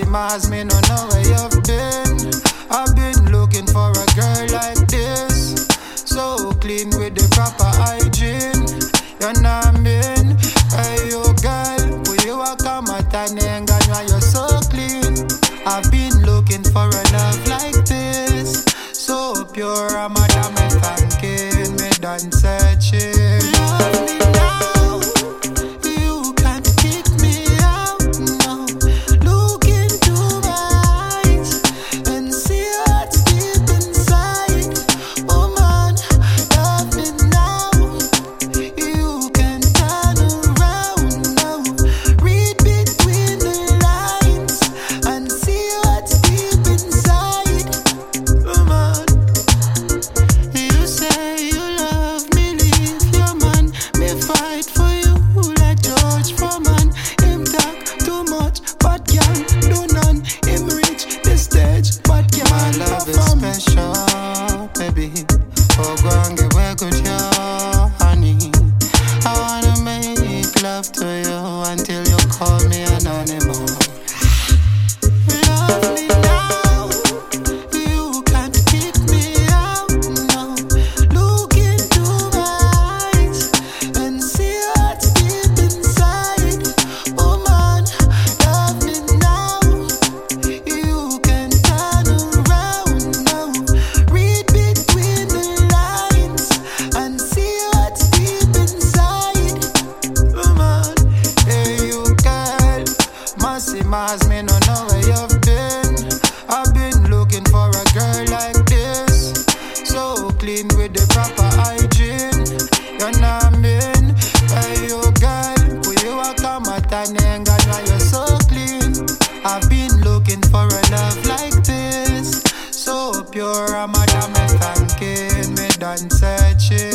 Mars, me no know where you've been. I've been looking for a girl like this, so clean with the proper hygiene. You're not mean, hey you girl, will you a come at an end and you're so clean. I've been looking for a love like this, so pure, I'm a damn thanking me done searching. Love me now, you can't kick me out now. Look into my eyes and see what's deep inside. Woman, love me now, you can turn around now. Read between the lines and see what's deep inside. Woman, you say you love me, leave your man. Me fight for you like George Foreman. Him talk too much, but can't do none. Him reach the stage, but can't my love is special, baby. Oh, go and give a good show, honey. I wanna make love to you until you call me an animal. Love me now, you can't kick me out now. Look into my eyes and see what's deep inside. Woman, love me now, you can turn around now. Read between the lines and see what's deep inside. Woman, hey you girl, Massy Mars, me no know where you've been. I've been looking for a girl like this, so clean with the proper hygiene. You're not mean, hey you girl, will you a come at an end and why you're so clean. I've been looking for a love like this, so pure, I'm a damn thanking me done searching.